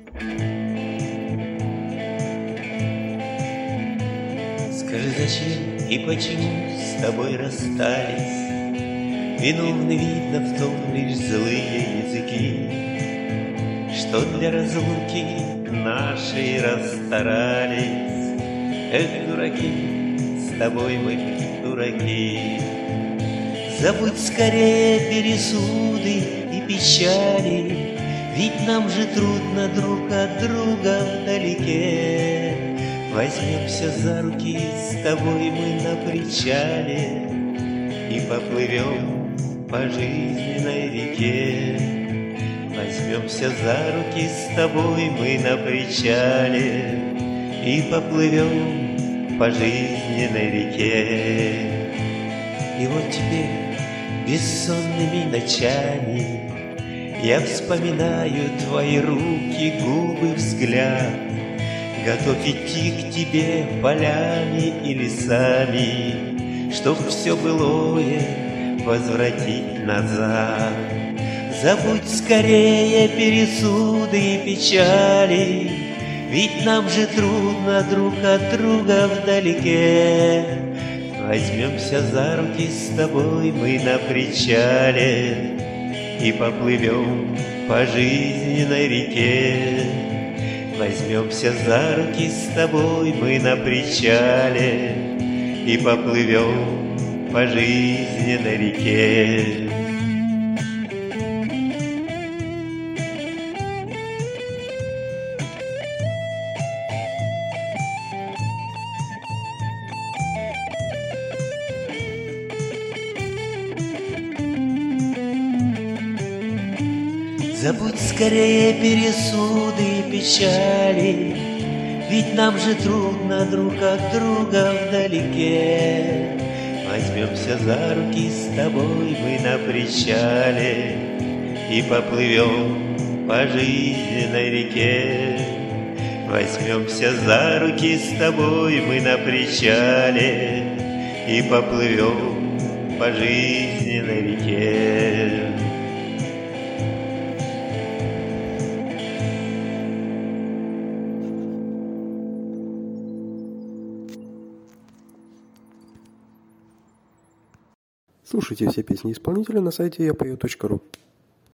Скажи, зачем и почему с тобой расстались? Виновны, видно, в том лишь злые языки, что для разлуки нашей расстарались. Эх, дураки, с тобой мы дураки. Забудь скорее пересуды и печали, ведь нам же трудно друг от друга вдалеке. Возьмемся за руки, с тобой мы на причале и поплывем по жизненной реке. Возьмемся за руки, с тобой мы на причале и поплывем по жизненной реке. И вот теперь бессонными ночами я вспоминаю твои руки, губы, взгляд. Готов идти к тебе полями и лесами, чтоб все былое возвратить назад. Забудь скорее пересуды и печали, ведь нам же трудно друг от друга вдалеке. Возьмемся за руки, с тобой мы на причале и поплывем по жизненной реке. Возьмемся за руки, с тобой мы на причале и поплывем по жизненной реке. Забудь скорее пересуды и печали, ведь нам же трудно друг от друга вдалеке. Возьмемся за руки, с тобой мы на причале и поплывем по жизненной реке. Возьмемся за руки, с тобой мы на причале и поплывем по жизненной реке. Слушайте все песни исполнителя на сайте yapою.ru.